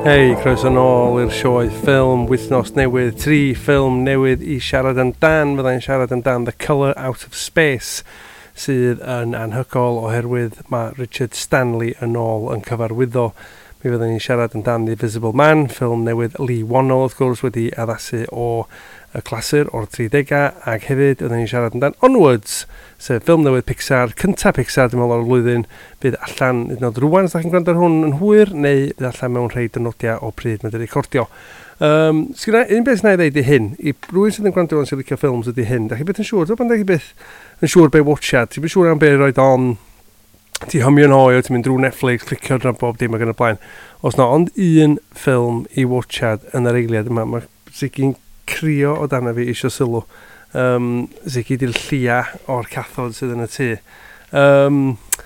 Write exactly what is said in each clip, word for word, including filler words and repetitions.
Hei, croeso nôl i'r sioe ffilm wythnos newydd, tri ffilm newydd i siarad amdan. Fyddai'n siarad amdan The Colour Out of Space, sydd yn anhygol oherwydd mae Richard Stanley yn ôl yn cyfarwyddo. Mi fyddai'n siarad amdan The Invisible Man, ffilm newydd Lee Wannell, wrth gwrs, wedi addasu o y clasur o'r tridegau, ac hefyd fyddai'n siarad amdan Onwards, sef ffilm newydd Pixar, cynta Pixar, dwi'n meddwl o'r flwyddyn, bydd allan nod rwan, os da chi'n gwrando ar hwn yn hwyr, neu bydd allan mewn rhai dynodiau o pryd mae'n recordio. Um, Sgyna, un beth na i ddeud i hyn, i rwy'n sydd yn gwrando yn sy'n licio ffilms ydy hyn, da chi beth yn siŵr, dwi'n da chi beth yn siŵr be watchad, ti'n beth siŵr am be roed on, ti hymio'n hoi, o ti'n mynd drwy Netflix, clicio dra bob dim ac yn y blaen. Os na ond un ffilm i watchad yn yr eiliad yma, mae Ziggy'n crio o dana fi eisiau sylw. Um, Ziggy di'r llia o'r cathod sydd yn y tŷ. Um,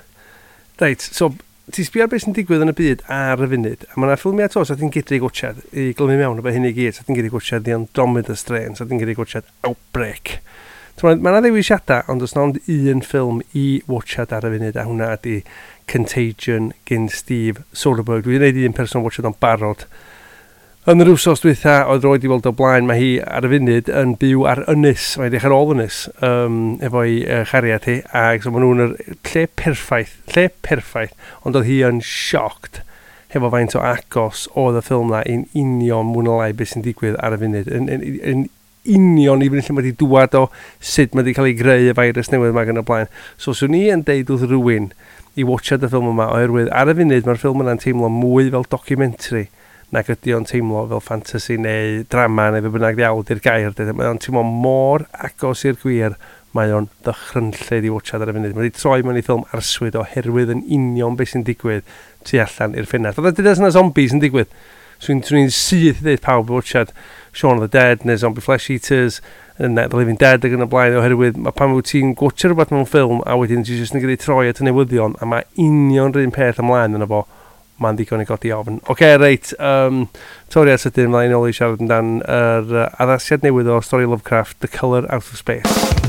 Reit, so, ti sbio ar beth sy'n digwydd yn y byd ar y funud, a mae yna ffilmiau to, so ti'n gydru gwachad i glymu mewn o fe hyn i gyd, so ti'n gydru gwachad The Andromeda Strain, so ti'n gydru gwachad Outbreak. Mae yna ddewisiadau, ond os na ond un ffilm i watchad ar y funud, a hwnna ydi Contagion gyn Steve Soderbergh. Dwi'n gwneud un person watchad o'n barod. Yn yr wsos dwytha, oedd roed i weld o blaen, mae hi ar y funud yn byw ar Ynys, mae'n dechrau ôl Ynys, um, efo'i uh, chariad hi, ac so maen nhw'n yr lle perffaith, lle perffaith, ond oedd hi yn sioct hefo faint o agos oedd y ffilm na i'n union mwy na lai beth sy'n digwydd ar y funud, yn, yn, yn union i fynd lle mae wedi dŵad o sut mae wedi cael ei greu y virus newydd yma gan y blaen. So, swn i yn deud wrth rhywun i watchad y ffilm yma, oherwydd ar y funud mae'r ffilm yna'n teimlo mwy fel documentary nag ydy o'n teimlo fel fantasy neu drama neu fe bynnag ddiawd i'r gair. Mae o'n teimlo mor agos i'r gwir, mae o'n ddychrynllid i watchad ar y funud. Mae wedi troi mewn i ffilm arswyd oherwydd yn union beth sy'n digwydd tu allan i'r ffenast. Oedd ydy yna zombies yn digwydd. So ni'n syth i ddeud pawb i watchad Shaun of the Dead neu Zombie Flesh Eaters, Night of the Living Dead ac yn y blaen oherwydd mae pan wyt ti'n gwatcha rhywbeth mewn ffilm a wedyn ti'n jyst yn gallu troi at y newyddion a mae union rhywun peth ymlaen yna fo. Mae'n ddigon i godi ofn. Oce, okay, reit, um, toriad sydyn, mlaen ôl i siarad amdan yr uh, addasiad newydd o stori Lovecraft, The Colour Out of Space.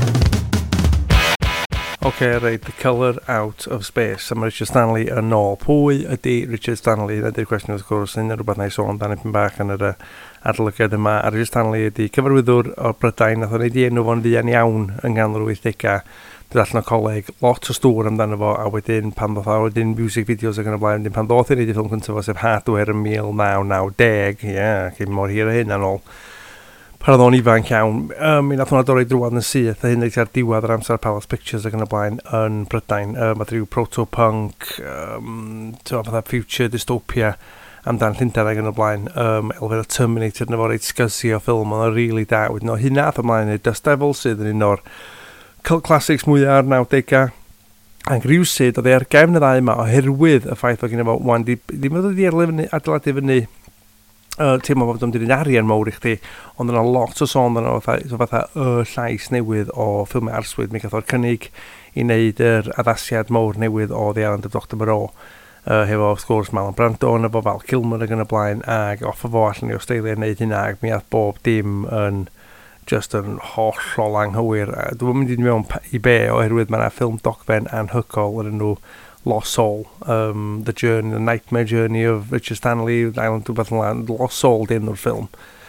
Oce, okay, reit, The Colour Out of Space. A mae Richard Stanley yn ôl. Pwy ydy Richard Stanley? Yna ydy'r cwestiwn wrth gwrs, yn rhywbeth na i sôn amdano pyn bach yn yr uh, adolygiad yma. A Richard Stanley ydy cyfarwyddwr o Brydain, nath o'n ei di enw fo'n fuan iawn yn ganol yr wythdegau. Dyd allan o coleg, lot o stŵr amdano fo, a wedyn pan ddoth a wedyn music videos ac yn y blaen, wedyn pan ddoth i'n neud y ffilm cyntaf fo, sef Hardware yn mil naw naw deg, ie, yeah, cyn mor hir o hyn yn ôl. Pan oedd o'n ifanc iawn, um, mi nath hwnna dorri drwad yn syth, a hyn ar diwedd yr amser Palace Pictures ac yn y blaen yn Brydain. Um, Mae rhyw proto-punk, um, fatha future dystopia amdan Llundain ac yn y blaen, um, elfen o Terminator yn efo reit sgysio o ffilm, ond o'n rili da. Wedyn o hynna ath ymlaen i Dust Devil sydd yn un o'r cult classics mwyaf ar nawdegau, ac rhywsyd oedd e ar gefn y ddau yma oherwydd y ffaith o gen efo wan di ddim oedd wedi adeiladu fyny uh, teimlo fod o'n dyn arian mawr i chdi, ond yna lot o sôn yna o fatha, fatha y llais newydd o ffilmau arswyd. Mi gath o'r cynnig i wneud yr addasiad mawr newydd o The Island of Doctor Moreau, uh, hefo wrth gwrs Marlon Brando yn efo Val Kilmer ac yn y blaen, ac off o fo allan i Australia yn wneud hynna, ac mi ath bob dim yn just yn hollol anghywir. Dwi'n mynd i mewn i be oherwydd mae yna ffilm dogfen anhygol yn enw Lost Soul, um, The Journey, The Nightmare Journey of Richard Stanley, Island of Bethlehem, Lost Soul dyn o'r ffilm.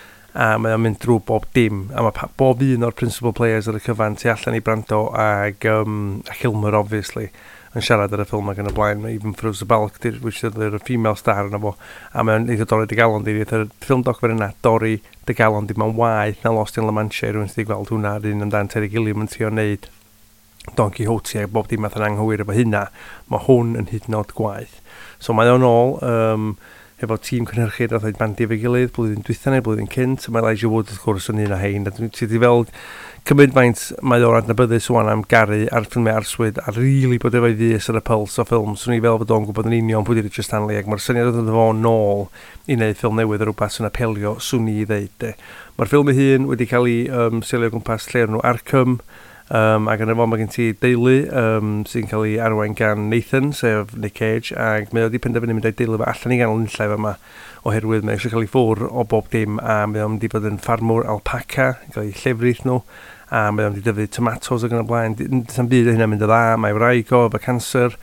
A mae o'n mynd drwy bob dim, a mae bob un o'r principal players ar y cyfan tu allan i Brando ag um, a Kilmer, obviously, yn siarad ar y ffilm ac yn y blaen. Mae even Froza Balk, which is the female star yna fo, a mae'n eitha dorri dy galon di, eitha ffilm dogfen yna dorri dy galon di, mae'n waith na Lost in La Mancha, rwy'n sydd i gweld hwnna, rydyn amdan Terry Gilliam yn trio wneud Don Quixote a bob dim math yn anghywir efo hynna, mae hwn yn hyd yn oed gwaith. So mae o'n ôl, um, efo tîm cynhyrchu roedd oedd bandi efo'i gilydd, blwyddyn dwytha neu blwyddyn cynt, mae Elijah Wood wrth gwrs yn un o hein, a ti wedi fel cymryd faint mae o'r adnabyddus wan am garu ar ffilmau arswyd a rili bod efo'i ddys ar y puls o ffilm. Swn i fel fod o'n gwybod yn union pwy di Richard Stanley, ac mae'r syniad oedd efo nôl i wneud ffilm newydd o rhywbeth sy'n apelio, swn i ddeud. Mae'r ffilm ei hun wedi cael ei um, seilio gwmpas lle nhw Arkham, um, ac yn efo mae gen ti deulu um, sy'n cael ei arwain gan Nathan, sef Nick Cage, ac mae wedi penderfynu mynd â'i deulu fe allan i ganol nillaf yma, oherwydd mae eisiau cael ei ffwr o bob dim, a mae o'n mynd i fod yn ffarmwr alpaca, cael ei llefrith nhw, a mae o'n mynd i dyfu tomatoes ac yn y blaen. Sa'n byd o hynna'n mynd o dda, mae wraig o efo cancer,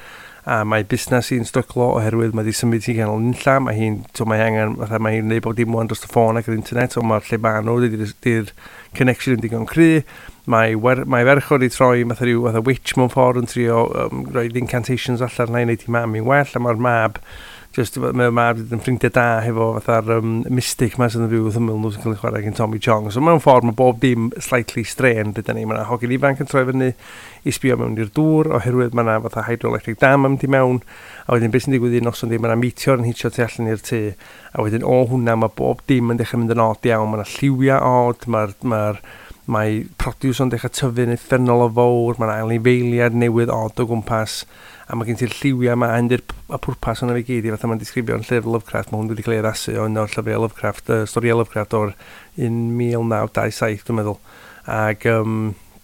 a mae busnes i'n stryglo oherwydd mae di symud i ganol nilla, mae hi'n, so mae angen, fatha mae hi'n neud bob dim o'n dros y ffôn ac yr internet, so mae'r lle ma nhw, di'r connection yn digon cry, mae, wer, mae ferch wedi troi fatha rhyw fatha witch mewn ffordd yn trio um, roed incantations allan na i wneud i mam i'n well, a mae'r mab, just mae'r mab yn ffrindiau da hefo fatha'r um, mystic ma sydd yn rhyw ymwyl nhw sy'n cael ei chwarae gan Tommy Chong. So mewn ffordd mae bob dim slightly strain dydyn ni. Mae yna hogyn ifanc yn troi fyny i sbio mewn i'r dŵr oherwydd mae yna fatha hydroelectric dam yn mynd i mewn, a wedyn beth sy'n digwydd i'n noson di, mae yna meteor yn hitio tu allan i'r tŷ, a wedyn o hwnna mae bob dim yn dechrau mynd yn od iawn, mae yna lliwiau od, mae'r mae mae produce o'n dechrau tyfu'n effernol o fawr, mae'n anifeiliad newydd od o gwmpas, a mae gen ti'r lliwiau yma yn y pwrpas hwnna fi gyd i fatha mae'n disgrifio'n llyfr Lovecraft, mae hwn wedi cael ei addasu o'n o'r llyfr Lovecraft, uh, stori Lovecraft o'r un mil naw dau saith dwi'n meddwl, ac um,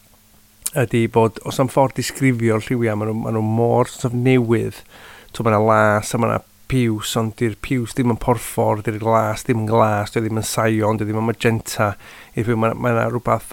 ydy bod, os am ffordd disgrifio'r lliwiau, maen nhw, ma nhw mor sort of newydd, so mae yna las a mae yna piws, ond di'r piws ddim yn porffor, di'r glas ddim yn glas, di ddim yn saion, di ddim yn magenta, mae yna rhywbeth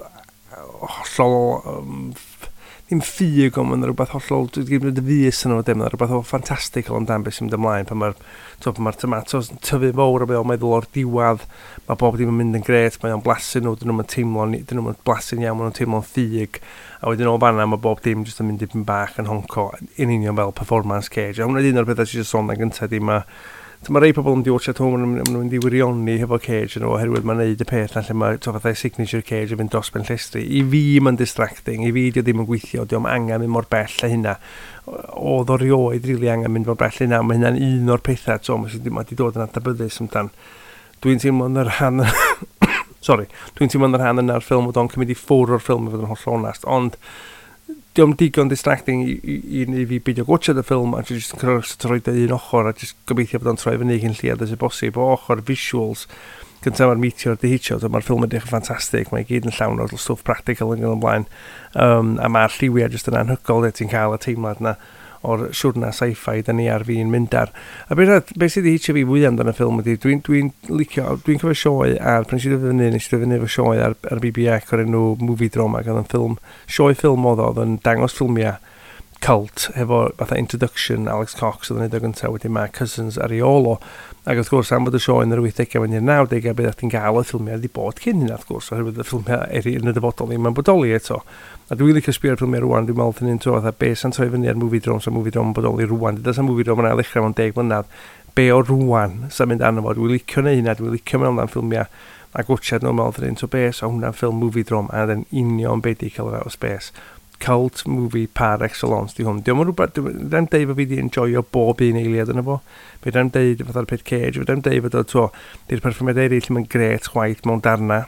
hollol, um, ddim ffug, ond mae yna rhywbeth hollol, dwi'n gwneud y fus yn o'r dim, mae yna rhywbeth o ffantastical ond dan beth sy'n mynd ymlaen, pan mae'r ma tomatos yn tyfu fawr o beth o'n meddwl o'r diwadd, mae bob ddim yn mynd yn gret, mae o'n blasu nhw, dyn nhw'n teimlo, dyn nhw'n blasu'n iawn, mae nhw'n teimlo'n ffug, a wedyn o fanna mae bob dim jyst yn mynd dipyn bach yn honco, yn union fel performance Cage. A hwnna un o'r bethau sy'n sôn na gyntaf di, mae Mae rei pobl yn di watchat hwn, maen nhw'n di wirioni hefo Cage yn o, oherwydd mae'n neud y peth na lle mae fathau signature Cage yn fynd dros ben llestri. I fi mae'n distracting, i fi di o ddim yn gweithio, di o'm angen mynd mor bell a hynna. Oedd o rioed rili angen mynd mor bell a hynna, mae hynna'n un o'r pethau, so mae di dod yn adnabyddus amdan. Dwi'n teimlo yn yr rhan... Sorry, dwi'n teimlo yn yr rhan yna'r ffilm oedd o'n cymryd i ffwr o'r ffilm i fod yn holl onast, ond diolch digon distracting i, i, i, i fi beidio gwachod y ffilm a jyst yn rhoi dy un ochr a jyst gobeithio bod o'n troi fyny cyn lliad as y bosib o ochr visuals gyntaf mae'r meteor di hitio, so mae'r ffilm yn dechrau ffantastig, mae i gyd yn llawn o'r stwff practical yn gynnu ymlaen, um, a mae'r lliwiau jyst yn anhygol le ti'n cael y teimlad na o'r siwrna sci-fi da ni ar fi'n mynd ar. A beth be sydd wedi hitio fi fwy amdano y ffilm ydy, dwi'n dwi licio, dwi'n cofio sioe ar, pan sydd wedi fyny, nes i fyny efo sioe ar, ar B B C o'r enw Movie Drama, oedd yn ffilm, sioe ffilm oedd oedd yn dangos ffilmiau cult, hefo fatha introduction Alex Cox oedd yn edrych gyntaf, wedyn mae Cousins ar ei olo, ac wrth gwrs am bod y sioe yn yr wythdegau yn i'r nawdegau, beth ydych chi'n gael y ffilmiau wedi bod cyn hynna, wrth gwrs, oherwydd y ffilmiau eri yn y dyfodol ddim yn bodoli eto. A dwi'n licio sbio'r ffilmiau rwan, dwi'n meddwl yn un tro, be sy'n troi fyny ar Movie Drome, so Movie Drome yn bodoli rwan, dyna sy'n Movie Drome yn ail ddechrau mewn deg mlynedd, be o rwan sy'n mynd arno fo, dwi'n licio neu hynna, dwi'n licio mewn am ffilmiau a gwtsiad nhw'n meddwl yn un, so be, so hwnna'n ffilm Movie Drome, a dyn union be di cael o space. Cult movie par excellence di hwn. Diolch yn rhywbeth, dwi'n deud fod fi di enjoyo bob un eiliad yna fo. Fe dwi'n deud fatha'r peth Cage, fe dwi'n deud fod o to, di'r perfformiad eraill yn gret chwaith mewn darna,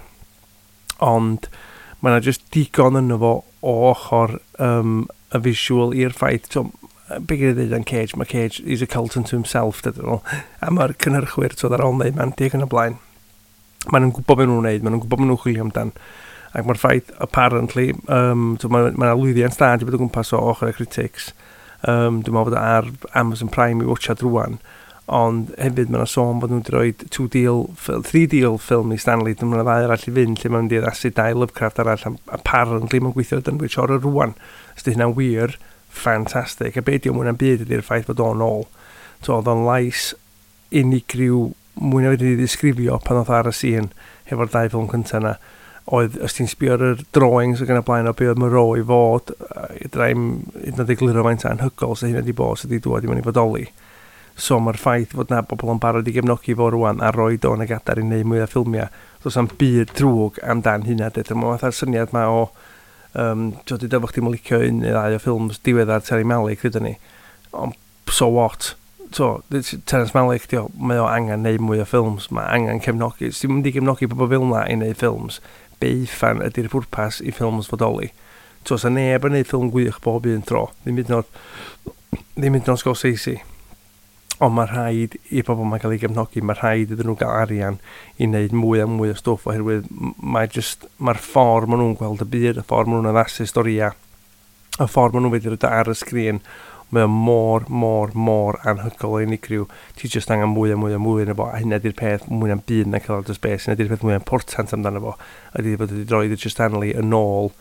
ond mae yna just digon yna fo o ochr um, y visual i'r ffaith. So, be gyda dweud yn Cage, mae Cage is a cult unto himself, dydyn nhw. A mae'r cynhyrchwyr, so ar ôl neud mantig yn y blaen. Maen nhw'n gwybod beth nhw'n neud, maen nhw'n gwybod beth nhw'n chwilio amdan. Ac mae'r ffaith, apparently, um, so mae yna lwyddiant stad i bod o gwmpas o ochr y critics. Um, dwi'n meddwl bod ar Amazon Prime i watchad rwan. Ond hefyd mae yna sôn bod nhw'n rhoi two deal, three deal ffilm i Stanley. Dwi'n meddwl ddau arall i fynd lle mae'n mynd i addasu dau Lovecraft arall. Apparently mae'n gweithio dyn bwych o'r rwan. Os di hynna'n wir, ffantastig. A beth yw mwyn am byd ydy'r ffaith bod o'n ôl. So oedd o'n lais unigryw mwy na wedi ddisgrifio pan oedd ar y sîn hefo'r dau ffilm cyntaf yna. Oedd, os ti'n sbio ar y drawings ac yn y blaen o be oedd Moreau i fod, draim hyd yn egluro faint anhygol sydd hynny wedi bod sydd wedi dod i mewn i fodoli. So mae'r ffaith fod na bobl yn barod i gefnogi fo rwan a roi do yn y gadar i wneud mwy o ffilmiau. So sa'n byd drwg amdan hynna. Mae fatha'r syniad ma o, um, so di dyfo chdi mwyn licio un neu ddau o ffilms diweddar Terry Malick, ydyn ni. Ond so what? So, Terrence Malick, dio, mae o angen neud mwy o ffilms, mae angen cefnogi. Os ti'n mynd i gefnogi pobl fel yna i neud ffilms, beiffan ydy'r pwrpas i ffilms fodoli. So, sa neb yn neud ffilm gwych bob un tro. Ddim hyd yn oed, ddim hyd yn oed Scorsese. Ond mae rhaid i pobl mae'n cael ei gefnogi, mae rhaid iddyn nhw gael arian i wneud mwy a mwy o stwff, oherwydd mae'r mae ffordd maen nhw'n gweld y byd, y ffordd maen nhw'n addasu storia, y ffordd maen nhw'n wedi rydw ar y sgrin, mae o mor, mor, mor anhygol o unigryw. Ti jyst angen mwy a mwy a mwy yna fo, a hynna di'r peth mwy na'n byd na'n cael o'r space, hynna di'r peth mwy important amdano fo, ydy bod wedi droed y Stanley yn ôl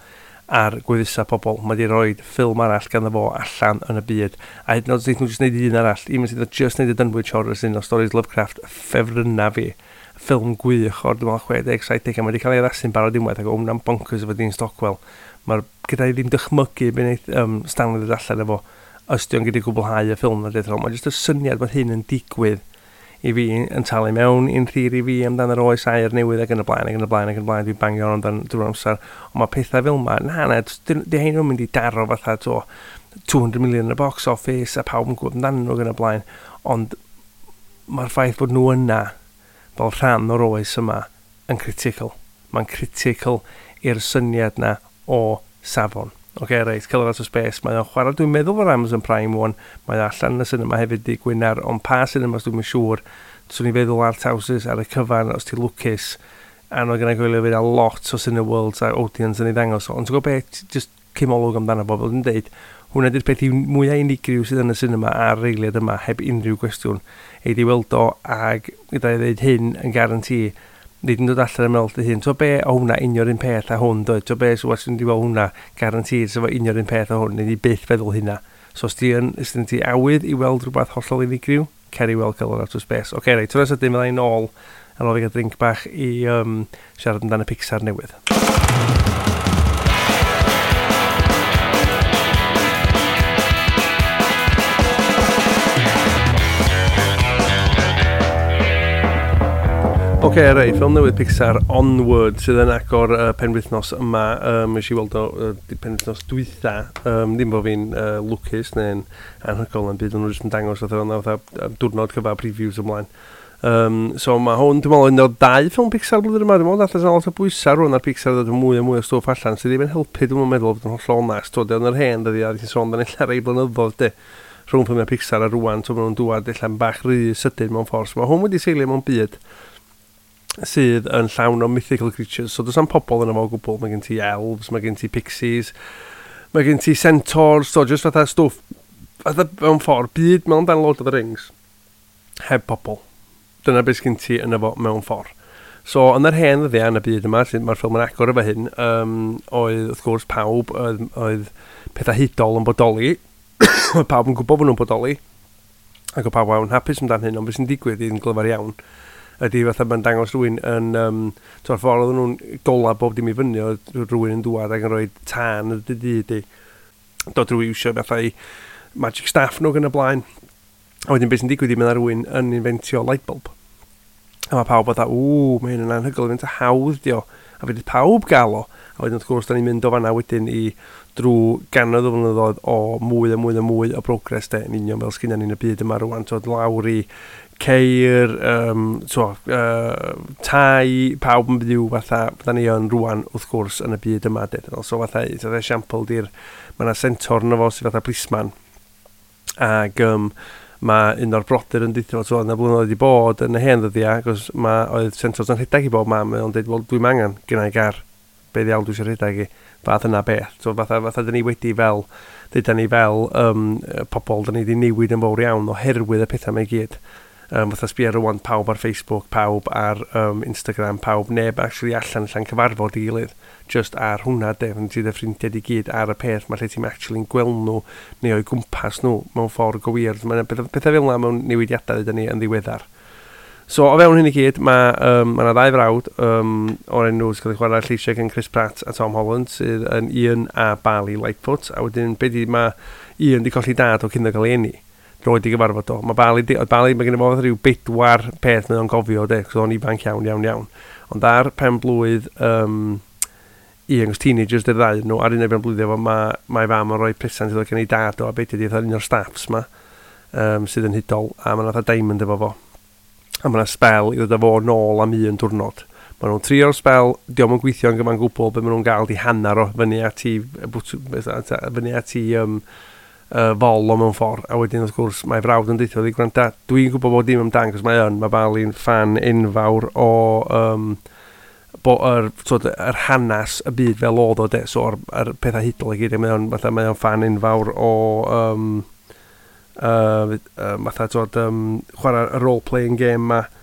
ar gweddisa pobl. Mae di roi ffilm arall gan fo allan yn y byd. A hyd yn oed os nhw'n just neud un arall, even sydd just neud y Dunwich Horrors un o Stories Lovecraft, ffefrynna fi. Ffilm gwych o'r dwi'n meddwl chwedeg, saithdeg, a mae wedi cael ei addasu'n barod unwaith ac o hwnna'n bonkers efo Dean Stockwell. Mae'r gyda i ddim dychmygu be wneud um, Stanley ddod allan efo ystion gyda gwblhau y ffilm na dweud. Mae jyst y syniad bod hyn yn digwydd i fi yn talu mewn i'n theori fi amdan yr oes air newydd ac yn y blaen ac yn y blaen ac yn y blaen dwi'n bangio amdan drwy'r amser. Ond mae pethau fel yma, na na, di hyn nhw'n mynd i daro fatha to two hundred million yn y box office a pawb yn gwybod amdan nhw ac yn y blaen. Ond mae'r ffaith bod nhw yna fel rhan o'r oes yma yn critical. Mae'n critical i'r syniad na o safon. Oce, okay, reit, Killer Out of Space. Mae o'n chwarae, dwi'n meddwl fo'r Amazon Prime one. Mae allan yn y cinema hefyd di Gwynar, ond pa cinema dwi'n mynd siŵr. Swn i'n feddwl ar Towsys ar y cyfan os ti lwcus. A nhw'n gyda gwylio fydd a lot o Cineworlds a Odeons yn ei ddangos. Ond ti'n gwybod beth, just cymolwg amdano bobl yn dweud, hwnna di'r peth mwyaf unigryw sydd yn y cinema a'r reiliad yma heb unrhyw gwestiwn. Ei di weld o ag gyda i ddweud hyn yn garanti nid yn dod allan yn meddwl dy hyn. So be o hwnna unio'r un peth a hwn dweud. So be so os yn di weld hwnna garantid sef o unio'r un peth a hwn. Nid i byth feddwl hynna. So os ti yn ystyn ti awydd i weld rhywbeth hollol unigryw, cer i weld Killer Out of Space. Oce, okay, reit, tros ydym meddwl nôl a lo fi gael drink bach i um, siarad amdano Pixar newydd. Oce, okay, reit, ffilm newydd Pixar Onward sydd yn agor uh, penwythnos yma. Um, Ys i weld o uh, penwythnos dwytha. Um, ddim bod fi'n uh, lwcus neu'n anhygol yn byd, ond nhw'n jyst yn dangos oedd o'n diwrnod cyfa previews ymlaen. Um, so mae hwn, dwi'n meddwl, un o'r dau ffilm Pixar blwyddyn yma. Dwi'n meddwl, allan lot o bwysau rhwng ar Pixar ddod yn mwy a mwy o stwff allan, sydd ddim yn helpu, dwi'n meddwl, fod yn hollol nas. Dwi'n meddwl, yr hen, dyddi, a dwi'n sôn, dan illa rei blynyddoedd, de, rhwng ffilmiau Pixar a rwan, so maen nhw'n dŵad allan bach rhy sydyn mewn ffordd. So mae hwn wedi seilio mewn byd sydd yn llawn o mythical creatures. So does am pobl yn efo o gwbl. Mae gen ti elves, mae gen ti pixies, mae gen ti centaurs, so just fatha stwff, fatha mewn ffordd, byd mewn dan Lord of the Rings, heb pobl. Dyna beth gen ti yn efo mewn ffordd. So yn yr hen ddyddiau yn y byd yma, mae'r ffilm yn agor efo hyn, um, oedd wrth gwrs pawb, oedd, oedd pethau hudol yn bodoli, oedd pawb yn gwybod bod nhw'n bodoli, ac oedd pawb yn hapus amdan hyn, ond beth sy'n digwydd i'n glyfar iawn, ydy fatha mae'n dangos rhywun yn um, to'r ffordd nhw'n gola bob dim i fyny o rhywun yn dŵad ac yn rhoi tân y dyd i dod rhywun iwsio fatha i magic staff nhw gan y blaen. A wedyn beth sy'n digwydd i mynd ar rhywun yn inventio lightbulb. A mae pawb fatha, ww, mae hyn yn anhygoel, mae'n hawdd dio. A fydd pawb gael o. A wedyn wrth gwrs, da ni'n mynd o fanna wedyn i drwy gannoedd o flynyddoedd o mwy a mwy a mwy o progress de, yn union fel sgynnan ni'n y byd yma rwan, tod lawr i ceir, um, so, uh, tai, pawb yn byw fatha, da ni yn rwan wrth gwrs yn y byd yma de. So fatha, fatha esiampl di'r, mae yna centaur yn efo sydd fatha plisman, ac um, mae un o'r brodyr yn dweud, so yna blynyddoedd wedi bod yn y hen ddyddiau, ac mae oedd centaurs yn rhedeg i bob man, mae'n dweud, wel, dwi'n angen gyda i gar, beth iawn dwi'n rhedeg i, fath yna beth. So fatha, fatha dyn ni wedi fel, dyn ni fel um, pobl, dyn ni wedi newid yn fawr iawn oherwydd y pethau mae gyd. Um, fatha sbio rwan pawb ar Facebook, pawb ar um, Instagram, pawb neb actually allan allan cyfarfod i gilydd, just ar hwnna de, fan ti dy ffrindiau i gyd ar y peth, mae lle ti'n actually gweld nhw neu o'i gwmpas nhw mewn ffordd gywir. Mae pethau fel yna mewn newidiadau dyn ni yn ddiweddar. So o fewn hyn i gyd, mae um, ma ddau frawd um, o'r enw sy'n cael ei chwarae lleisiau gan Chris Pratt a Tom Holland sydd yn Ian a Bali Lightfoot, a wedyn beth mae Ian di colli dad o cyn o gael ei eni. Roedd i gyfarfod o. Mae Bali, oedd Bali, mae gen i fod rhyw bedwar peth mae'n gofio, de, cos o'n ifanc iawn, iawn, iawn. Ond ar pen blwydd, um, Ian, cos teenagers dy'r ddau nhw, ar un o'r pen blwydd efo, mae mae fam yn rhoi presant iddo gen i dad o, a beth ydy, oedd un o'r staffs ma, um, sydd yn hudol, a mae'n oedd diamond efo fo. A mae'n spel i ddod efo nôl am un diwrnod. Mae nhw'n trio'r spel, diolch yn gweithio yn gyma'n gwbl, be maen nhw'n gael di hanner o fyny at i, fyny at i, um, Uh, fol o mewn ffordd, a wedyn wrth gwrs mae frawd yn deithio ddi gwranda, dwi'n gwybod bod dim amdan, cos mae yn, mae Bali'n fan enfawr o um, bo, er, so, er hanas y byd fel oedd o de, so yr er pethau hudol i gyd, mae o'n mae fan enfawr o um, uh, uh, fatha tod, um, chwarae y role-playing game ma,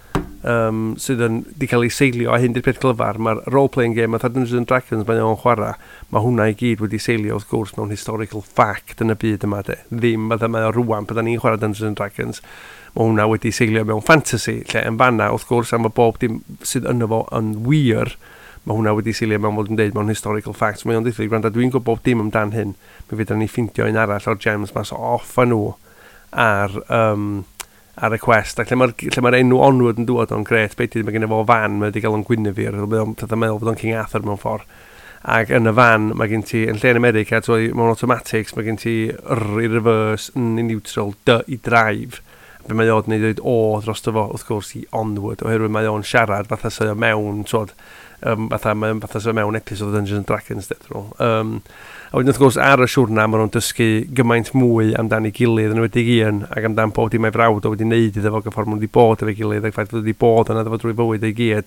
um, sydd yn di cael ei seilio a hyn di'r peth glyfar. Mae'r role-playing game, mae Dungeons and Dragons mae o'n chwarae, mae hwnna i gyd wedi seilio wrth gwrs mewn historical fact yn y byd yma de. Ddim bydda mae o rwan, bydda ni'n chwarae Dungeons and Dragons, mae hwnna wedi seilio mewn fantasy, lle yn fanna wrth gwrs am y bob dim sydd yno fo yn wir, mae hwnna wedi seilio mewn fod yn dweud mewn historical facts. Mae o'n dweud, gwranda, dwi'n gwybod bob dim amdan hyn, mi fydda ni ffindio un arall o'r gems mas off a nhw ar, um, ar y quest. Ac lle mae'r ma enw onward yn dod o'n gret, beth ydy mae gen i fo fan, mae wedi cael o'n Gwynefyr, mae'n meddwl bod o'n King Arthur mewn ffordd. Ac yn y fan, mae gen ti, yn lle yn America, mewn automatics, mae gen ti R i reverse, N i neutral, D i drive. Be mae o'n dweud o dros dy fo, wrth gwrs, i onward, oherwydd mae o'n siarad fatha sy'n mewn, twod, um, fatha, mae fatha sy'n mewn episode of Dungeons and Dragons, dydyn nhw. Um, a wedyn, wrth gwrs, ar y siwrna, maen nhw'n dysgu gymaint mwy amdani gilydd yn wedi un, ac amdan bod dim ei frawd o wedi wneud iddo fo, gyffordd maen nhw wedi bod efo'i gilydd, ac ffaith bod wedi bod yna efo drwy fywyd ei gyd.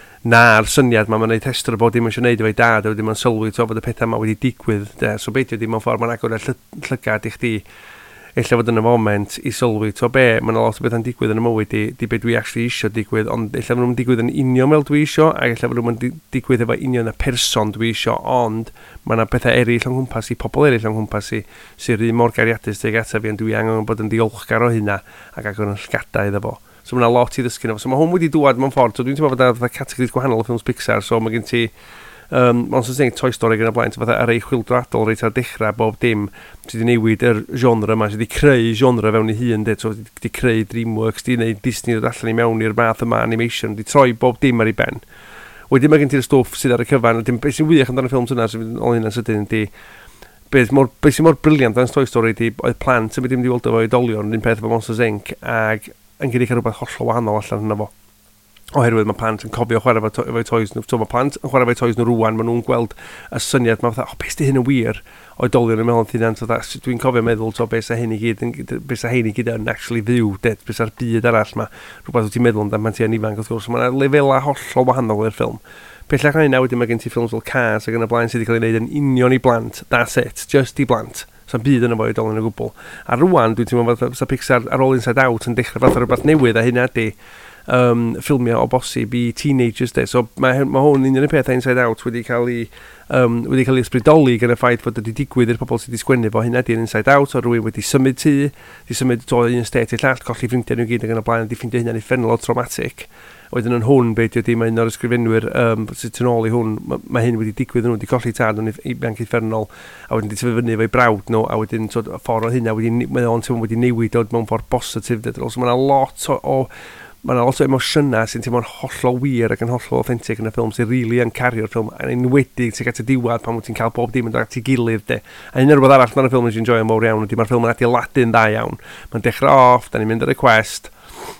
Na'r syniad mae, mae'n gwneud testr o bod dim eisiau gwneud efo'i dad, a wedi mae'n sylwi to fod y pethau yma wedi digwydd, de. So beth ydy mewn ffordd, mae'n agor y llygad i chdi, eich fod yn y foment i sylwi, to be, mae'n lot o beth yn digwydd yn y mywyd i, di beth dwi actually isio digwydd, ond eich fod nhw'n digwydd yn union fel dwi isio, ac eich fod nhw'n digwydd efo union y person dwi isio, ond mae yna bethau eraill o'n hwmpas i, pobl eraill o'n hwmpas i, sy'n rhy mor gariadus teg ata fi, ond dwi angen bod yn diolchgar o hynna, ac agor yn llgadau iddo fo. So mae yna lot i ddysgu. So mae hwn wedi dŵad mewn ffordd, so dwi'n teimlo fod yna categories gwahanol o ffilms Pixar, so mae gen ti Um, ond sy'n sy'n Toy Story gan y blaen, fatha ar ei chwildradol reit ar dechrau bob dim sydd wedi newid yr genre yma, sydd wedi creu genre fewn i hun, de, so wedi creu DreamWorks, wedi gwneud Disney ddod allan i mewn i'r math yma animation, wedi troi bob dim ar ei ben. Wedyn mae gen ti'r stwff sydd ar y cyfan, wedyn beth sy'n wych amdano'r ffilms yna, sy'n ôl hynna'n sydyn, di beth sy'n mor briliant dan Toy Story, di oedd plant sy'n wedi mynd i weld efo oedolion, un peth efo Monsters Incorporated, ag yn gyrru cael rhywbeth hollol wahanol allan hynna fo. Oherwydd mae plant yn cofio chwarae efo to toys nhw. So mae plant yn chwarae efo toys nhw rwan, maen nhw'n gweld y syniad, mae'n fatha, o, beth di hyn yn wir? Oedolion yn meddwl yn ddyn, dwi'n cofio meddwl, to, beth sy'n hyn i gyd, beth sy'n hyn i gyd yn actually fyw, det, beth sy'r byd arall ma, rhywbeth wyt ti'n meddwl amdano pan ti'n ifanc, wrth gwrs. Mae'n lefela hollol wahanol i'r ffilm. Pellach na hynna wedyn mae gen ti ffilms fel Cars ac yn y blaen sydd wedi cael ei wneud yn union i blant, that's it, just i blant. Sa'n byd yn y fo oedolion o gwbl. A rwan, dwi'n teimlo fatha Pixar ar ôl Inside Out yn dechrau fatha rhywbeth newydd a hynna di Um, ffilmio o bosib i teenagers de. So mae ma hwn un o'r pethau Inside Out wedi cael ei um, wedi cael ei ysbrydoli gan y ffaith bod wedi digwydd i'r pobl sydd wedi sgwennu fo. Hynna di'r Inside Out, o rwy'n wedi symud tŷ, wedi symud to un state i'r llall, colli ffrindiau nhw gyd ac yn y blaen, wedi ffeindio hynna'n effernol o traumatic. Wedyn yn hwn, beth ydy, mae un o'r ysgrifenwyr um, sydd yn ôl i hwn, mae, mae hyn wedi digwydd nhw, wedi colli tad nhw'n ifanc effernol, a wedyn wedi tyfu fyny efo'i brawd nhw, a wedyn so, ffordd o hynna, mae o'n teimlo wedi newid o mewn ffordd positif. So mae yna lot o, o Mae yna lot o emosiynau sy'n teimlo'n hollol wir ac yn hollol authentic yn y ffilm sy'n rili yn cario'r ffilm yn enwedig sy'n at y diwedd pan wyt ti'n cael bob dim yn dod at ei gilydd de. A hyn rhywbeth arall ma'n y ffilm yn enjoy yn fawr iawn ydy mae'r ffilm yn adeiladu'n dda iawn. Mae'n dechrau off, da ni'n mynd ar y quest,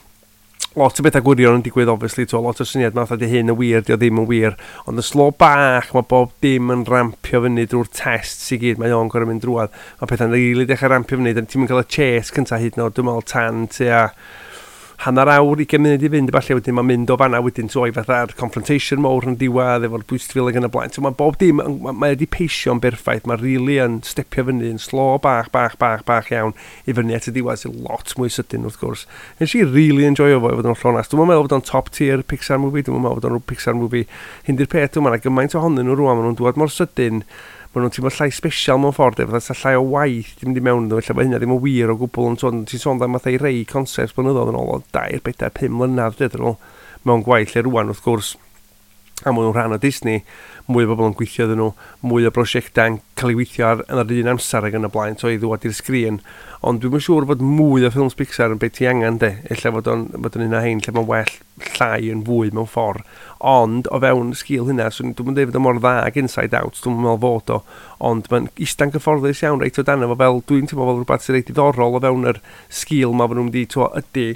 lot o bethau gwirion yn digwydd obviously, to, lot o syniad math ydy hyn yn wir, di o ddim yn wir, ond y slo bach mae bob dim yn rampio fyny drwy'r test sy'n gyd, mae o'n gorau mynd drwad, mae pethau'n rili dechrau rampio fyny, ti'n mynd cael y chase cyntaf hyd yn oed, dwi'n meddwl tan tua hanner awr i gymryd i fynd, falle wedyn mae'n mynd o fanna wedyn troi fatha'r confrontation mowr yn diwedd efo'r bwystfil ac yn y blaen. So mae bob dim, mae wedi peisio'n berffaith, mae rili yn stepio fyny yn slo bach, bach, bach, bach iawn i fyny at y diwedd sy'n lot mwy sydyn wrth gwrs. Nes i rili enjoyo fo i fod yn llonas. Dwi'n meddwl bod o'n top tier Pixar movie, dwi'n meddwl bod o'n Pixar movie hyn di'r peth, dwi'n meddwl gymaint ohonyn nhw rwan, maen nhw'n dŵad mor sydyn, maen nhw'n teimlo llai special mewn ffordd, efo fatha llai o waith ddim wedi mewn nhw, efallai hynna ddim yn wir o gwbl, ond ti'n sôn am fatha i rei concepts blynyddoedd yn ôl o dair, bedair, pum mlynedd, dydyn nhw, mewn gwaith lle rwan wrth gwrs, a maen nhw'n rhan o Disney, mwy o bobl yn gweithio iddyn nhw, mwy o brosiectau'n cael ei weithio ar, yn yr un amser ac yn y blaen, so i ddwad i'r sgrin, ond dwi'n siŵr fod mwy o ffilms Pixar yn beth ti angen de, ella fod o'n un o hein lle mae'n well llai yn fwy mewn ffordd, ond o fewn sgil hynna, so dwi'n mynd efo mor dda ag Inside Out, dwi'n meddwl fod o, ond mae'n ista'n gyfforddus iawn reit o dan efo fel, dwi'n teimlo fel rhywbeth sy'n reit diddorol o fewn yr sgil ma fod nhw'n di, to, ydy,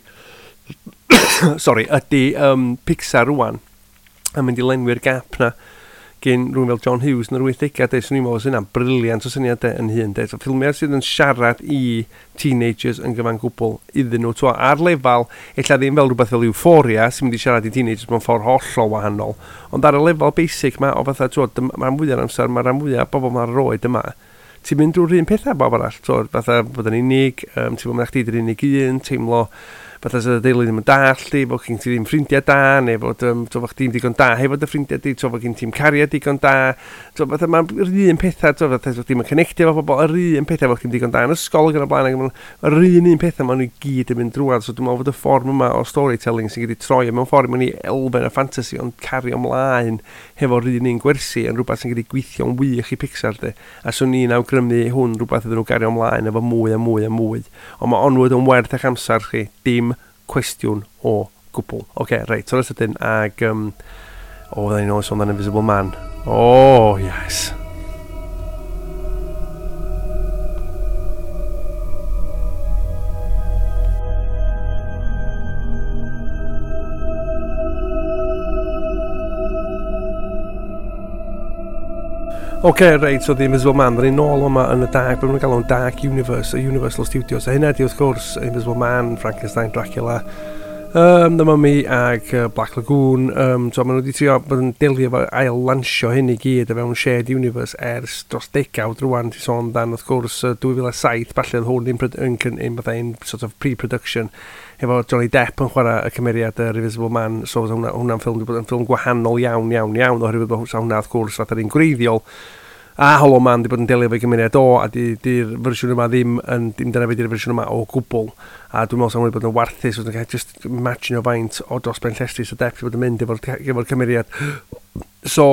sorry, ydy um, Pixar rwan, a mynd i lenwi'r gap na gen rhywun fel John Hughes yn yr wythdegau de, so ni'n meddwl sy'n yna briliant o syniad de yn hyn de. So ffilmiau sydd yn siarad i teenagers yn gyfan gwbl iddyn nhw, twa, ar lefel, ella ddim fel rhywbeth fel Euphoria sy'n mynd i siarad i teenagers mewn ffordd hollol wahanol, ond ar y lefel basic ma o fatha, twa, mae'n fwyaf amser, mae'n rhan fwyaf bobl ma'r roed yma. Ti'n mynd drwy'r un pethau bob arall, twa, fatha bod yn unig, um, ti'n mynd chdi dy'r unig un, teimlo fatha sydd y deulu ddim yn dallu, fod gen ti ddim ffrindiau da, neu fod um, fod chdi'n digon da hefo dy ffrindiau di, fod gen ti'n cariad digon da, fatha mae'r un pethau, fatha fod ddim yn connectio efo pobl, yr un pethau fod chdi'n digon da yn ysgol ac yn y blaen, yr un un pethau maen nhw gyd yn mynd drwad, so dwi'n meddwl fod y ffordd yma o storytelling sy'n gyda troi, mewn ffordd mewn i elfen y ffantasi, ond cario ymlaen hefo'r un un gwersi yn rhywbeth sy'n gyda gweithio'n wych i Pixar, de. A so ni'n awgrymu hwn rhywbeth iddyn nhw gario ymlaen efo mwy a mwy a mwy. Ond mae Onward yn werth eich amser chi, dim cwestiwn o gwbl. Oce, okay, reit, so nes ydyn, ag, um, o, fydda ni'n oes o'n Invisible Man. Oh, yes. Oce, okay, reit, so The Invisible Man, da ni'n nôl yma yn y dark, be nhw'n galw'n Dark Universe, y Universal Studios. A hynna di wrth gwrs, Invisible Man, Frankenstein, Dracula, um, The Mummy ag uh, Black Lagoon. Um, so maen nhw wedi trio bod yn delio efo ail-lansio hyn i gyd o fewn shared universe ers dros degawd rwan, ti sôn dan wrth gwrs uh, dwy fil a saith, falle oedd hwn yn un bydda un sort of pre-production efo Johnny Depp yn chwarae y cymeriad yr Invisible Man, so hwnna'n hwnna ffilm wedi bod yn ffilm gwahanol iawn, iawn, iawn, oherwydd bod hwnna wrth gwrs fath ar un greiddiol. A Hollow Man wedi bod yn delio efo'i gymeriad o, a di'r fersiwn yma ddim yn, dim dyna fe di'r fersiwn yma o gwbl. A dwi'n meddwl sa'n wedi bod yn warthus, so dwi'n cael just imagine o faint o dros Ben Llestri so Depp wedi bod yn mynd efo'r efo cymeriad. So,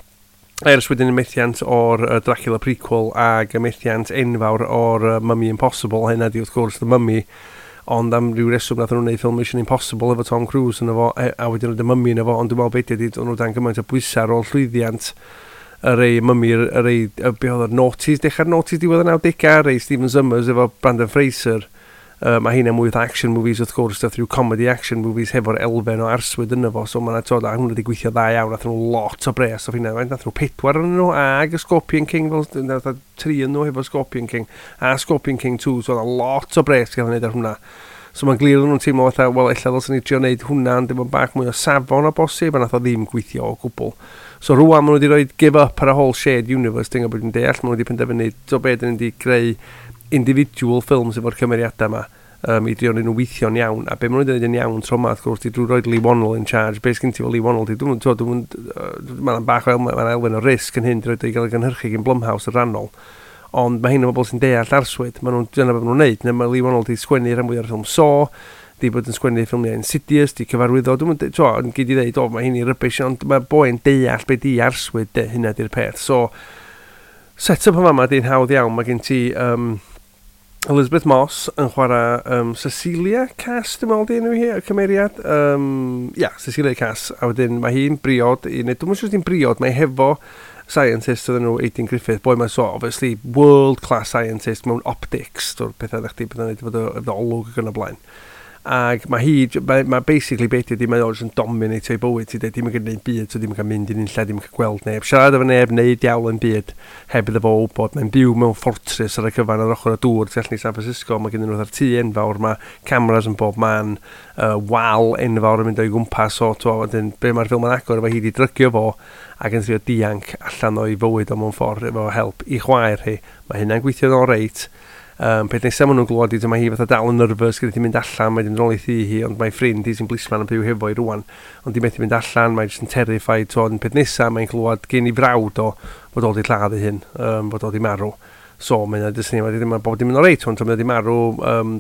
ers wedyn y methiant o'r uh, Dracula prequel ag y methiant enfawr o'r uh, Mummy Impossible, hynna di wrth gwrs The Mummy, ond am ryw reswm nath nhw'n gwneud ffilm Mission Impossible efo Tom Cruise yn efo, a wedyn y Mummy yn efo, ond dwi'n meddwl beth ydi, o'n nhw dan gymaint o bwysau ar ôl llwyddiant y rei Mummy, y rei, be oedd yr noughties, dechrau'r noughties diwedd y nawdegau, rei Stephen Summers efo Brandon Fraser. Uh, mae hynna mwy o action movies wrth gwrs, stuff rhyw comedy action movies hefo'r elfen o arswyd yna fo, so mae'n atod a hwnna wedi gweithio dda iawn, nath nhw lot o bres o hynna, nath nhw pedwar yn nhw, ag y Scorpion King, fel nath tri yn nhw hefo Scorpion King, a Scorpion King two, so oedd lot o bres gael wneud ar hwnna. So mae'n glir nhw'n teimlo fatha, wel, illa ddylsyn ni trio wneud hwnna, ond dim ond bach mwy o safon o bosib, a nath o ddim gweithio o gwbl. So rwan maen nhw wedi rhoi give up ar y whole shared universe, dyn bod yn deall, maen nhw wedi penderfynu, so beth yn wedi greu individual films efo'r cymeriadau yma, um, i drio nhw'n weithio'n iawn, a be maen nhw wedi gwneud yn iawn tro yma, wrth gwrs, di drwy roed Lee Wannell in charge, beth sgyn ti fel Lee Wannell, di dwi'n dwi'n mae'n bach o mae'n elfen o risg yn hyn, di roed i gael ei gynhyrchu gyn Blumhouse y rannol, ond mae hyn o bobl sy'n deall arswyd, maen nhw'n dyna beth maen nhw'n neud, neu mae Lee Wannell di sgwennu rhan fwy ar y ffilm Saw, di bod yn sgwennu ffilmiau Insidious, di cyfarwyddo, dwi'n mynd, tro, yn gyd i ddeud, o, mae hyn i rybys, ond mae boi'n deall beth di arswyd, de, hynna di'r peth. So, set-up yma yma di'n hawdd iawn, mae gen ti um, Elizabeth Moss yn chwarae um, Cecilia Cass, dwi'n meddwl di enw hi, y cymeriad. Um, ia, Cecilia Cass, a wedyn mae hi'n briod, i, neu, dwi'n mynd sy'n briod, mae hefo scientist oedden nhw Aidan Griffith, boi mae'n so, obviously, world-class scientist mewn optics, dwi'n pethau ddech chi bod yn gwneud efo olwg ac yn y blaen. Ac mae hi, mae, mae basically beth ydi, mae o'n dominate o'i bywyd, ti dweud, dim yn gwneud byd, so dim yn cael mynd i'n lle, dim yn cael gweld neb, siarad efo neb, neud diawl yn byd, heb iddo fo wybod, mae'n byw mewn fortress ar y cyfan ar ochr y dŵr, tu allan i San Francisco, mae gen nhw ar tŷ enfawr, mae cameras yn bob man, uh, wal enfawr yn mynd o'i gwmpas, o, to, wedyn, be mae'r ffilm yn agor efo hi di drygio fo, ac yn trio dianc allan o'i fywyd o mewn ffordd efo help i chwaer hi, mae hynna'n gweithio'n o reit. Um, peth nes am nhw'n glwad i, mae hi fatha dal yn nervous gyda ti'n mynd allan, mae'n rôl i thi hi, ond mae ffrind hi sy'n blisman yn byw hefo i rwan, ond di methu mynd allan, mae'n jyst yn terrified, so yn peth nesa mae'n glwad gen i frawd o fod o di lladd i hyn, um, fod o di marw. So mae'n dysgu, mae bob dim yn o reit, ond mae di marw, um,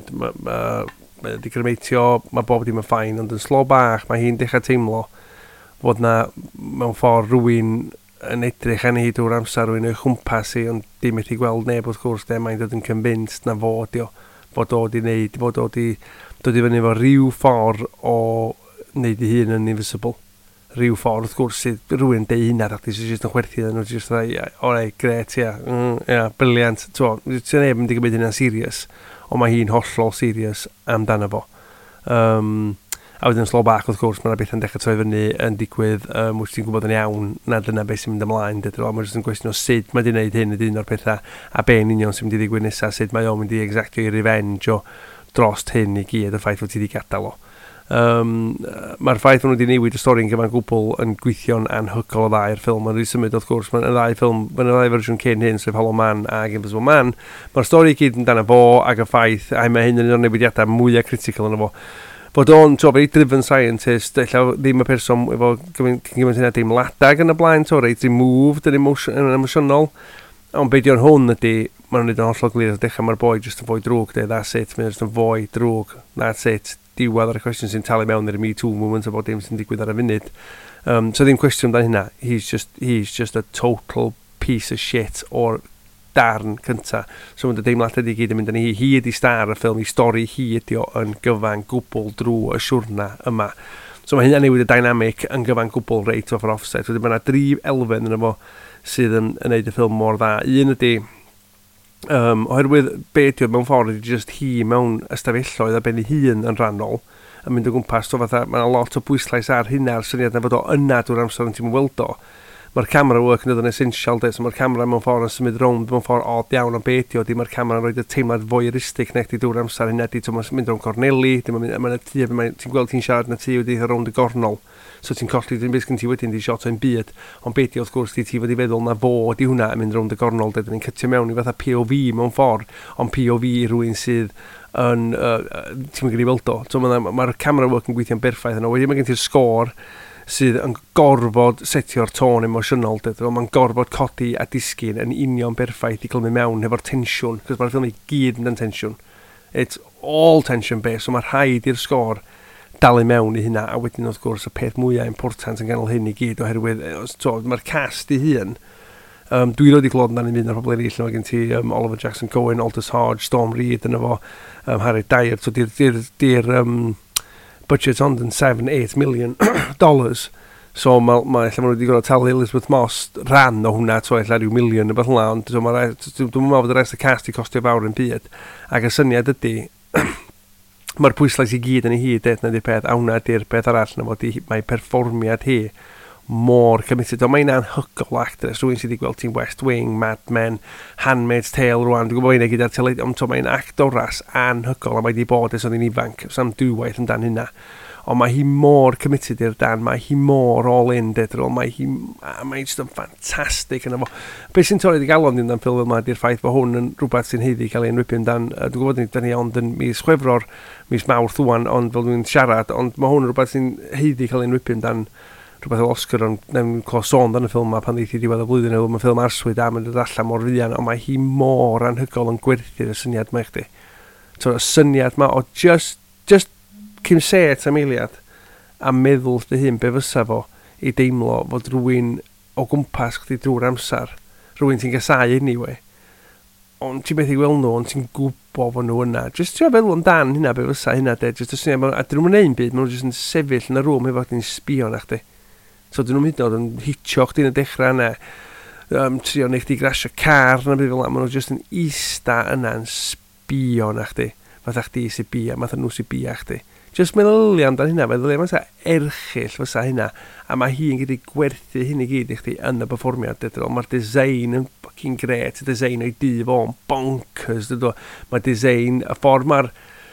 mae di grymeitio, mae bob dim yn ffain, ond yn slo bach, mae hi'n dechrau teimlo fod na mewn ffordd rhywun yn edrych arni hi drwy'r amser rwy'n o'i chwmpas i, ond dim eich gweld neb wrth gwrs, de, mae'n dod yn convinced na fod o, fod o di wneud, fod o di dod i fyny efo rhyw ffordd o wneud i hun yn invisible. Rhyw ffordd wrth gwrs sydd rhywun deu hynna, ac sy'n jyst yn chwerthu nhw, jyst dda, o rei, gret, ia, mm, ia, briliant, ti'n neb yn di gymryd hynna'n serious, ond mae hi'n hollol serious amdano fo. Um, A wedyn slo bach wrth gwrs, mae'na beth yn dechrau troi fyny yn digwydd, um, wyt ti'n gwybod yn iawn na dyna beth sy'n mynd ymlaen. Mae'n jyst yn gwestiwn o sut mae di wneud hyn ydy un o'r pethau, a be yn union sy'n mynd i ddigwydd nesaf, sut mae o'n mynd i exactio i revenge o drost hyn i gyd, y ffaith fod ti wedi gadael o. Um, Mae'r ffaith fod nhw wedi newid y stori'n gyfan gwbl yn gweithio'n anhygol o dda i'r ffilm. Mae'n rhaid symud wrth gwrs, mae'n ddau ffilm, mae'n ddau fersiwn cyn hyn, sef Hollow Man ac Invisible Man. Mae'r stori gyd yn dan y fo ac y ffaith, a mae hyn yn un o'r newidiadau mwyaf critical yn y fo. fod o'n, to, very driven scientist, ella ddim y person efo gymaint hynna deimladag yn y blaen, to, reit removed yn emotion, emosiynol. Ond beth yw'n hwn ydy, maen nhw'n neud yn hollol glir o dechrau, mae'r boi just yn fwy drwg, de, that's it, mae'n just yn fwy drwg, that's it. Diwedd ar y cwestiwn sy'n talu mewn i'r Me Too movement o bod dim sy'n digwydd ar y funud. Um, so ddim cwestiwn dan hynna, he's just, he's just a total piece of shit o'r darn cynta. So mae'n deimlad ydy gyd yn mynd yn hi. Hi ydy star y ffilm, i stori hi ydy o yn gyfan gwbl drwy y siwrna yma. So mae hynna newid y dynamic yn gyfan gwbl reit off yr offset. Wedyn mae yna dri elfen yn efo sydd yn, yn neud y ffilm mor dda. Un ydy, um, oherwydd beth yw mewn ffordd ydy just hi mewn ystafelloedd a ben ei hun yn rhannol yn mynd o gwmpas. So fatha, mae yna lot o bwyslais ar hynna'r syniad na fod o yna drwy'r amser yn ti'n weld o. Mae'r camera work yn dod yn essential, de, so mae'r camera mewn ffordd yn symud rownd mewn ffordd odd iawn o beth ydi, mae'r camera yn rhoi y teimlad voyeuristic na chdi drwy'r amser hynny, ti'n mynd rownd corneli, mae'n tŷ, ti'n gweld ti'n siarad na tŷ wedi rownd y gornol, so ti'n colli, ti'n beth gen ti wedyn di shot o'n byd, ond beth ydi wrth gwrs ti fod i feddwl na fo di hwnna yn mynd rownd y gornol, de, ni'n cytio mewn i fatha P O V mewn ffordd, ond P O V i rhywun sydd yn, uh, ti'n mynd gen i weld o, so mae'r ma camera work yn gweithio'n berffaith yna, wedyn mae gen ti'r sgôr sydd yn gorfod setio'r tôn emosiynol, mae'n gorfod codi a disgyn yn union berffaith i cael mynd mewn efo'r tensiwn, cos mae'r ffilm i gyd yn tensiwn. It's all tension based, so mae'r rhaid i'r sgôr dalu mewn i hynna, a wedyn wrth gwrs y peth mwyaf important yn ganol hyn i gyd, oherwydd mae'r cast i hun. Um, dwi wedi clod yn un o'r pobl eraill, mae gen ti um, Oliver Jackson Cohen, Aldous Hodge, Storm Reid yn efo, um, Harry Dyer, so di'r um, budget ond yn seven, eight million dollars. So mae ma, ma, wedi gorfod talu Elizabeth Moss ran o hwnna, so ella rhyw miliwn neu beth hwnna, ond so dwi'n meddwl bod y rest y cast i costio fawr yn byd. Ac y syniad ydy, mae'r pwyslais i gyd yn ei hyd, et na di'r peth, a hwnna di'r peth arall, na fod mae perfformiad hi mor committed. O mae'n anhygol actress, rhywun sydd wedi gweld ti'n West Wing, Mad Men, Handmaid's Tale rwan, dwi'n gwybod hynny gyda'r teledu, ond mae'n actoras anhygol, a mae wedi bod ys oedd hi'n ifanc, sam dwywaith yn dan hynna. Ond mae hi mor committed i'r dan, mae hi mor all-in, dedrol, mae hi, mae'n just yn ffantastig yna fo. Be sy'n torri di galon ni'n dan ffilm yma, di'r ffaith bod hwn yn rhywbeth sy'n heiddi cael ei enwybyn dan, dwi'n gwybod ni, dan ni ond yn mis Chwefror, mis Mawrth wan, ond fel dwi'n siarad, ond mae hwn yn rhywbeth sy'n heiddi cael ei enwybyn dan rhywbeth o Oscar, ond nefn clywed sôn dan y ffilm yma pan ddeithi diwedd y flwyddyn, mae'n ffilm arswyd a mae'n dod allan mor fuan, ond mae hi mor anhygol yn gwerthu'r y syniad yma i chdi. So, y syniad yma o just, just cym set am eiliad a meddwl dy hyn be fysa fo i deimlo fod rhywun o gwmpas chdi drwy'r amser, rhywun ti'n gasau anyway, ond ti'n beth i weld nhw, ond ti'n gwybod fod nhw yna. Just ti'n feddwl amdan hynna be fysa hynna, de, just y syniad, a dyn nhw'n ein byd, maen nhw just yn sefyll yn y rŵm efo chdi'n sbio na chdi. So dyn nhw'n hyd yn oed yn hitio chdi'n y dechrau yna, um, trio neu chdi grasio car na byd fel yna, maen nhw just yn ista yna yn sbio na chdi, fatha chdi sy'n bia, fatha nhw sy'n bia chdi. Just meddyliau amdan hynna, meddyliau fysa erchill fysa hynna, a mae hi'n gyda gwerthu hyn i gyd i chdi yn y perfformiad, mae'r design yn fucking gret, y design o'i di fo'n bonkers, mae'r design, y ffordd mae'r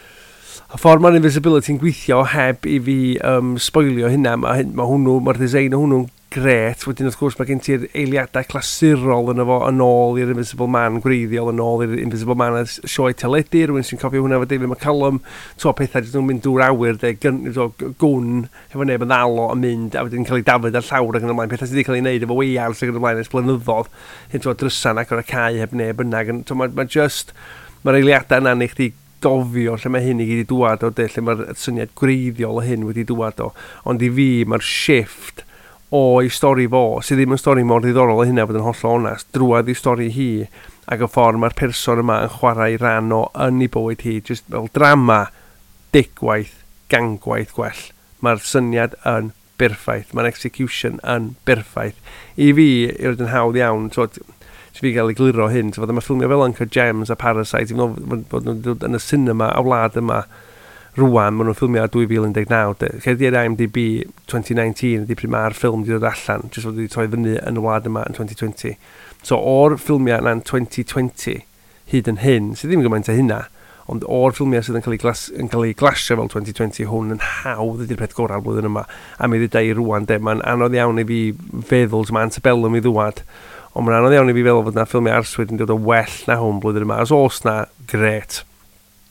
Y ffordd mae'r invisibility'n gweithio heb i fi um, spoilio hynna, mae ma hwnnw, mae'r design o hwnnw'n gret, wedyn wrth gwrs mae gen ti'r eiliadau clasurol yn efo yn ôl i'r Invisible Man gwreiddiol, yn ôl i'r Invisible Man a sioe teledu, rhywun sy'n cofio hwnna efo David McCallum, to pethau jyst nhw'n mynd dŵr awyr, de, gyn, to, gwn, efo neb yn ddalo yn mynd, a wedyn cael ei dafod ar llawr ac yn ymlaen, pethau sydd wedi cael ei wneud efo weiars ac yn ymlaen ys blynyddodd, hyn to drysan ac o'r cae heb neb yna, mae'n ma just, mae'r eiliadau yna neu chdi gofio lle mae hyn i gyd i dwad o, de, lle mae'r syniad gwreiddiol o hyn wedi dwad o, ond i fi mae'r shift o'i stori fo, sydd ddim yn stori mor ddiddorol o hynna fod yn holl onast, drwad i stori hi, ac y ffordd mae'r person yma yn chwarae ran o yn ei bywyd hi, just fel drama, digwaith, gangwaith gwell. Mae'r syniad yn berffaith, mae'r execution yn berffaith. I fi, yw'r yn hawdd iawn, so, so fi gael ei gliro hyn, so fod yma ffilmio fel Uncut Gems a Parasite, fod nhw'n dod yn y cinema a wlad yma rwan, maen nhw'n ffilmio dwy fil un deg naw. Cediad I M D B twenty nineteen ydy pryd mae'r ffilm wedi dod allan, jyst fod wedi troi fyny yn y wlad yma yn twenty twenty. So o'r ffilmiau yna'n twenty twenty, hyd yn hyn, sydd ddim yn gymaint o hynna, ond o'r ffilmiau sydd yn cael ei, glas, yn cael ei glasio fel twenty twenty, hwn yn hawdd ydy'r peth gorau'r blwyddyn yma. A mi ddweud ei rwan, de, mae'n anodd iawn i fi feddwl, so mae Antebellum i ddwad, ond mae'n anodd iawn i fi feddwl fod yna ffilmiau arswyd yn dod o well na hwn blwyddyn yma. As os na, gret.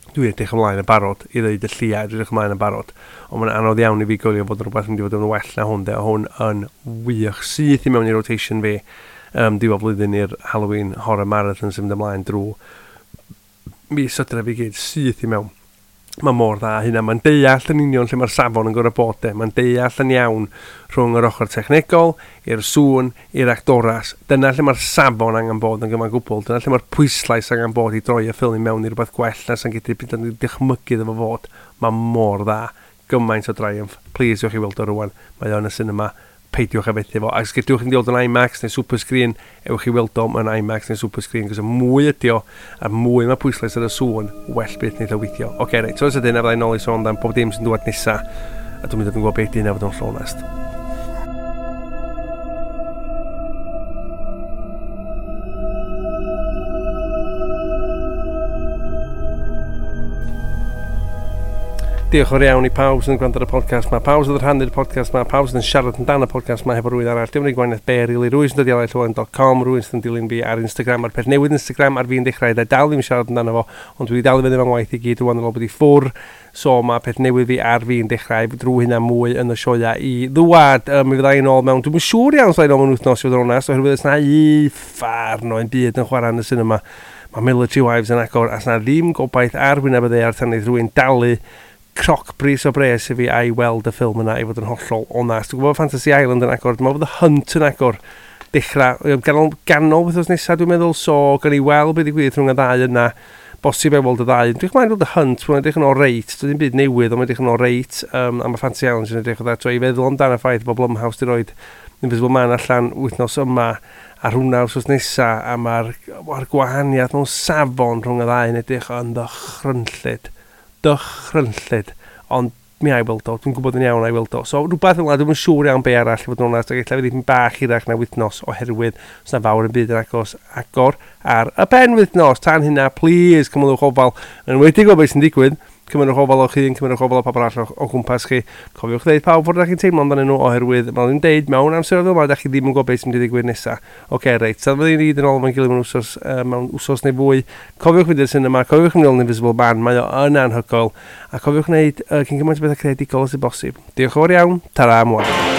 Dwi'n edrych ymlaen y barod i ddeud y llia, dwi'n edrych ymlaen y barod. Ond mae'n anodd iawn i fi gwylio bod yn rhywbeth yn mynd i fod yn well na hwn, de. Hwn yn wych syth i mewn i rotation fi. Um, Diwa flwyddyn i'r Halloween Horror Marathon sy'n mynd ymlaen drwy mis ydra fi gyd syth i mewn. Mae mor dda hynna, mae'n deall yn union lle mae'r safon yn gorau bod de. Mae'n deall yn iawn rhwng yr ochr technegol, i'r sŵn, i'r actoras. Dyna lle mae'r safon angen bod yn gyma'n gwbl. Dyna lle mae'r pwyslais angen bod i droi y ffilm i mewn i rhywbeth gwell na sy'n gyda byd yn dychmygu ddefo fod. Mae mor dda, gymaint o triumph. Please, ywch chi weld o rwan. Mae o'n y cinema. Peidiwch a fethu fo. Ac gydwch chi'n diod yn IMAX neu Superscreen, ewch chi weld o yn IMAX neu Superscreen, cos y mwy ydi o, a mwy mae pwyslais ar y sŵn, well beth wneud o weithio. Oce, okay, reit, so ydyn, a fyddai'n nôl i sôn dan pob dim sy'n dod nesa, a dwi'n mynd yn gwybod beth dwi'n efo yn llonest. Diolch o'r iawn i pawb sy'n gwrando ar y podcast ma, pawb sydd yn rhannu'r podcast ma, pawb sydd yn siarad amdano y podcast ma hefo rhywun arall. Dim yn ei gwanaeth ber ili, rhywun sy'n dod i alai llywelyn dot com, rhywun sydd yn dilyn fi ar Instagram, ar peth newydd Instagram ar fi'n dechrau, da dal ddim siarad amdano fo, ond dwi dal i fynd efo'n waith i gyd rwan yn ôl bod i ffwr, so mae peth newydd fi ar fi'n dechrau drwy hynna mwy yn y sioia i ddwad. Um, mi fyddai yn ôl mewn, dwi'n siŵr iawn slai'n ôl mewn wythnos i fod yn onest, oherwydd ysna i ffarn o'n byd yn chwarae yn y cinema. Mae Military Wives yn agor, a sna ddim gobaith ar wyneb y dde ar tan i rhywun dalu croc bris o bres i fi a i weld y ffilm yna i fod yn hollol onast. Dwi'n gwybod Fantasy Island yn agor, dwi'n meddwl bod The Hunt yn agor dechrau, ganol, ganol wythnos nesaf dwi'n meddwl, so gan i weld beth i gwyth rhwng y ddau yna, bosib e weld y ddau. Dwi'n chwaen weld The Hunt, mae'n edrych yn o reit, dwi'n byd newydd, ond mae'n edrych yn o reit, um, a mae Fantasy Island yn edrych o dda, so i feddwl amdano ffaith bod Blumhouse di roed Invisible Man allan wythnos yma a hwnna wrth nesaf, a mae'r gwahaniaeth mewn safon rhwng y ddau yn edrych yn ddychrynllid. dychrynllid, ond mi ai weld o, dwi'n gwybod yn iawn ai weld o. So rhywbeth yma, dwi'n siŵr iawn be arall i fod yn onest, ac eich fydd bach hirach na wythnos oherwydd os na fawr yn byd yn agos agor ar y pen wythnos. Tan hynna, please, cymrydwch ofal. Yn wedi gwybod beth sy'n digwydd, cymrydwch ofal o'ch hun, cymrydwch ofal o pobl arall o, o gwmpas chi. Cofiwch ddeud pawb fod ydych chi'n teimlo amdanyn nhw oherwydd, mae'n nhw'n deud mewn amser fel yma, ydych chi ddim yn gwybod beth sy'n mynd i ddigwydd nesaf. Oce, okay, reit, so fydden ni yn ôl mewn gilydd mewn wsos, uh, mewn wsos neu fwy. Cofiwch fynd i'r cinema, cofiwch ymwneud yn Invisible Man, mae o yn anhygoel, a cofiwch wneud uh, cyn gymaint o bethau creadigol os y bosib. Diolch o'r iawn, tara am wan.